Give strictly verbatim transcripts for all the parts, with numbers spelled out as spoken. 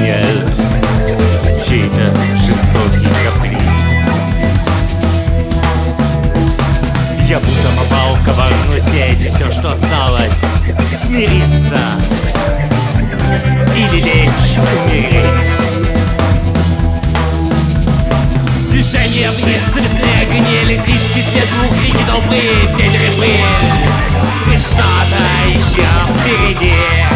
выполняют чей-то жестокий каприз. Я будто попал в коварную сеть, и все, что осталось, смириться или лечь, умереть. Движение вниз, цветные огни, электрический свет, угли недобрые, ветер и пыль, и что-то еще впереди.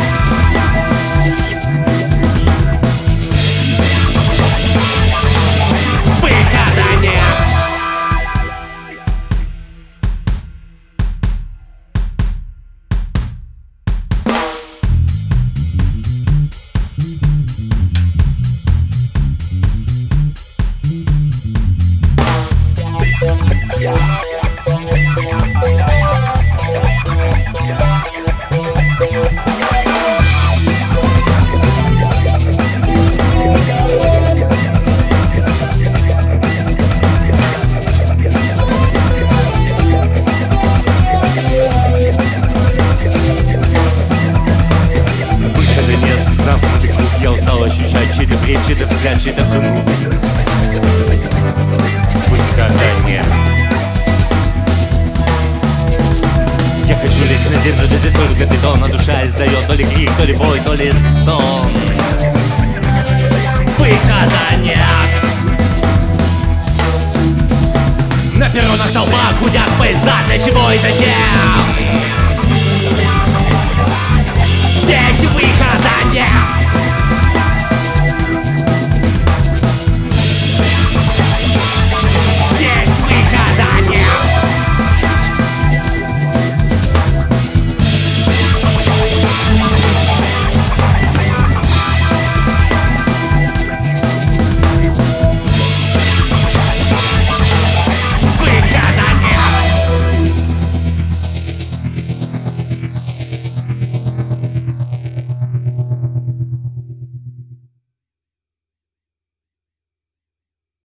Выхода нет. Я устал ощущать чей-то бред, чей-то взгляд, чей-то внутрь. Выхода нет. Я хочу лечь на землю, здесь только бетон, а душа издает то ли крик, то ли бой, то ли стон. Выхода нет. На перронах толпа, гудят поезда, для чего и зачем? Дети, вы